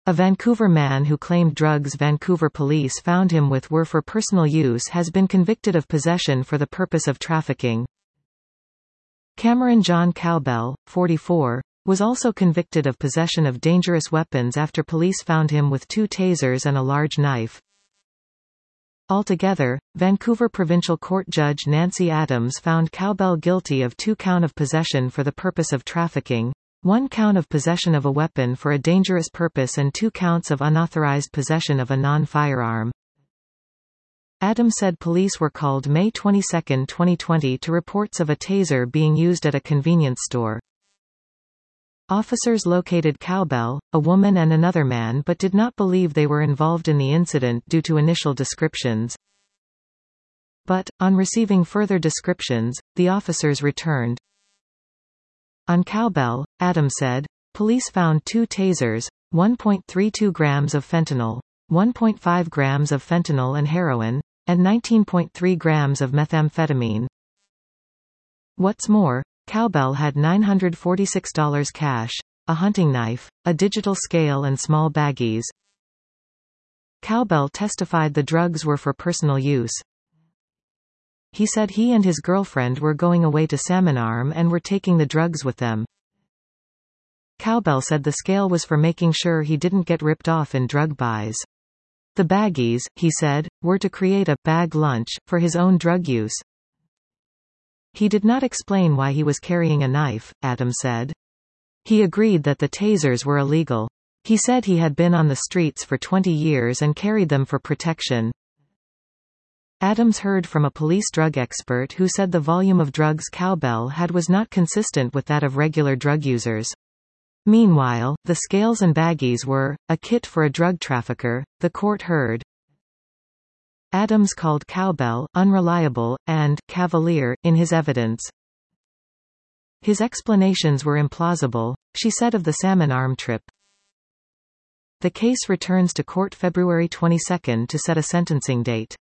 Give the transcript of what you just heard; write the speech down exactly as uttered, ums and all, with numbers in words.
A Vancouver man who claimed drugs Vancouver police found him with were for personal use has been convicted of possession for the purpose of trafficking. Cameron John Cowbell, forty-four, was also convicted of possession of dangerous weapons after police found him with two tasers and a large knife. Altogether, Vancouver Provincial Court Judge Nancy Adams found Cowbell guilty of two count of possession for the purpose of trafficking, one count of possession of a weapon for a dangerous purpose and two counts of unauthorized possession of a non-firearm. Adams said police were called May twenty-second, twenty twenty to reports of a taser being used at a convenience store. Officers located Cowbell, a woman and another man but did not believe they were involved in the incident due to initial descriptions. But, on receiving further descriptions, the officers returned. On Cowbell, Adams said, police found two tasers, one point three two grams of fentanyl, one point five grams of fentanyl and heroin, and nineteen point three grams of methamphetamine. What's more, Cowbell had nine hundred forty-six dollars cash, a hunting knife, a digital scale and small baggies. Cowbell testified the drugs were for personal use. He said he and his girlfriend were going away to Salmon Arm and were taking the drugs with them. Cowbell said the scale was for making sure he didn't get ripped off in drug buys. The baggies, he said, were to create a bag lunch for his own drug use. He did not explain why he was carrying a knife, Adams said. He agreed that the tasers were illegal. He said he had been on the streets for twenty years and carried them for protection. Adams heard from a police drug expert who said the volume of drugs Cowbell had was not consistent with that of regular drug users. Meanwhile, the scales and baggies were a kit for a drug trafficker, the court heard. Adams called Cowbell unreliable and cavalier in his evidence. His explanations were implausible, she said of the Salmon Arm trip. The case returns to court February twenty-second to set a sentencing date.